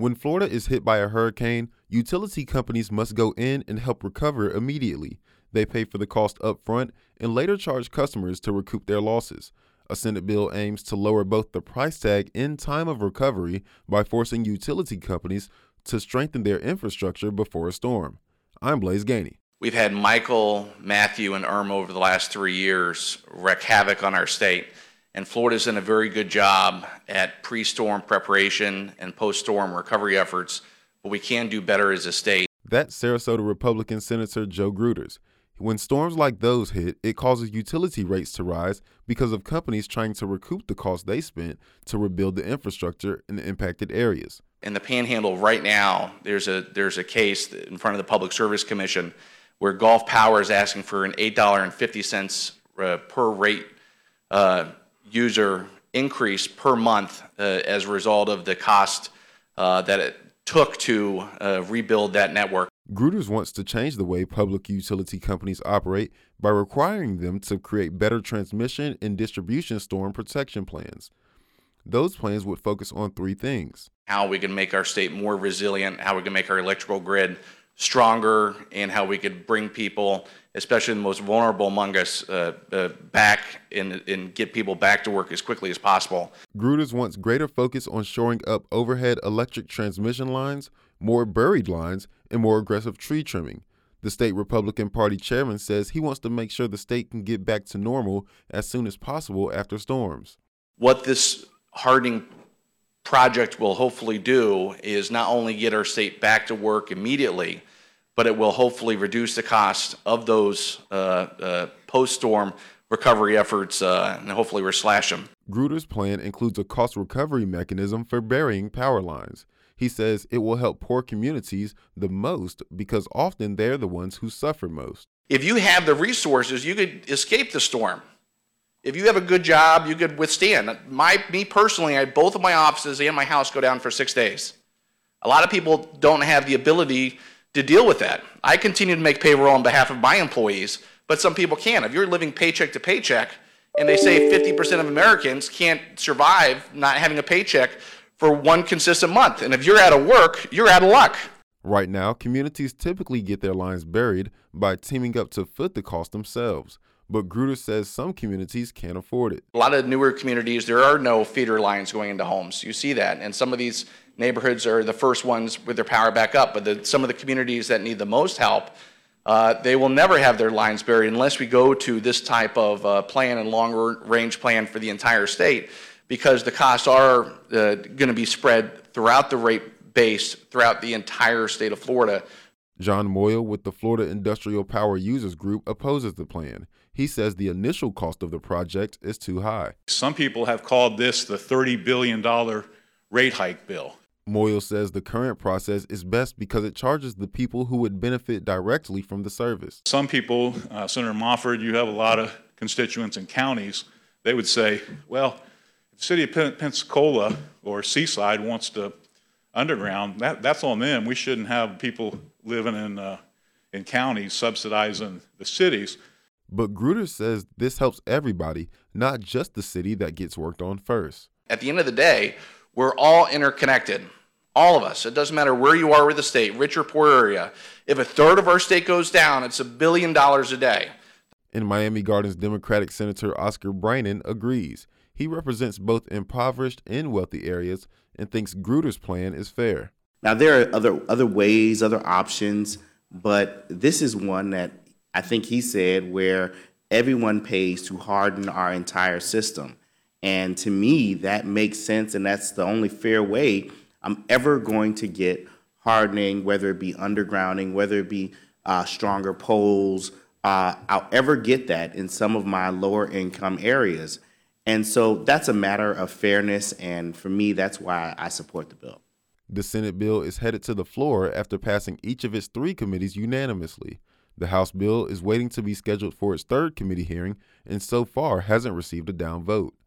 When Florida is hit by a hurricane, utility companies must go in and help recover immediately. They pay for the cost up front and later charge customers to recoup their losses. A Senate bill aims to lower both the price tag and time of recovery by forcing utility companies to strengthen their infrastructure before a storm. I'm Blaze Gainey. We've had Michael, Matthew, and Irma over the last 3 years wreak havoc on our state, and Florida's done a very good job at pre-storm preparation and post-storm recovery efforts, but we can do better as a state. That's Sarasota Republican Senator Joe Gruters. When storms like those hit, it causes utility rates to rise because of companies trying to recoup the cost they spent to rebuild the infrastructure in the impacted areas. In the Panhandle right now, there's a case in front of the Public Service Commission where Gulf Power is asking for an $8.50 per rate user increase per month as a result of the cost that it took to rebuild that network. Gruters wants to change the way public utility companies operate by requiring them to create better transmission and distribution storm protection plans. Those plans would focus on three things: how we can make our state more resilient, how we can make our electrical grid stronger, and how we could bring people, especially the most vulnerable among us, back and get people back to work as quickly as possible. Gruters wants greater focus on shoring up overhead electric transmission lines, more buried lines, and more aggressive tree trimming. The state Republican Party chairman says he wants to make sure the state can get back to normal as soon as possible after storms. What this hardening project will hopefully do is not only get our state back to work immediately, but it will hopefully reduce the cost of those post-storm recovery efforts and hopefully we'll slash them. Gruters' plan includes a cost recovery mechanism for burying power lines. He says it will help poor communities the most because often they're the ones who suffer most. If you have the resources, you could escape the storm. If you have a good job, you could withstand. Me personally, I had both of my offices and my house go down for 6 days. A lot of people don't have the ability to deal with that. I continue to make payroll on behalf of my employees, but some people can't. If you're living paycheck to paycheck, and they say 50% of Americans can't survive not having a paycheck for one consistent month. And if you're out of work, you're out of luck. Right now, communities typically get their lines buried by teaming up to foot the cost themselves. But Gruters says some communities can't afford it. A lot of newer communities, there are no feeder lines going into homes. You see that. And some of these neighborhoods are the first ones with their power back up. But some of the communities that need the most help, they will never have their lines buried unless we go to this type of plan and long-range plan for the entire state, because the costs are going to be spread throughout the rate base throughout the entire state of Florida. John Moyle with the Florida Industrial Power Users Group opposes the plan. He says the initial cost of the project is too high. Some people have called this the $30 billion rate hike bill. Moyle says the current process is best because it charges the people who would benefit directly from the service. Some people, Senator Mofford, you have a lot of constituents in counties, they would say, well, if the city of Pensacola or Seaside wants to underground, that's on them. We shouldn't have people living in counties subsidizing the cities. But Gruters says this helps everybody, not just the city that gets worked on first. At the end of the day, we're all interconnected. All of us. It doesn't matter where you are with the state, rich or poor area. If a third of our state goes down, it's $1 billion a day. And Miami Gardens Democratic Senator Oscar Brannon agrees. He represents both impoverished and wealthy areas and thinks Gruters' plan is fair. Now, there are other ways, other options, but this is one that I think he said where everyone pays to harden our entire system. And to me, that makes sense, and that's the only fair way I'm ever going to get hardening, whether it be undergrounding, whether it be stronger poles. I'll ever get that in some of my lower income areas. And so that's a matter of fairness, and for me, that's why I support the bill. The Senate bill is headed to the floor after passing each of its 3 committees unanimously. The House bill is waiting to be scheduled for its 3rd committee hearing and so far hasn't received a down vote.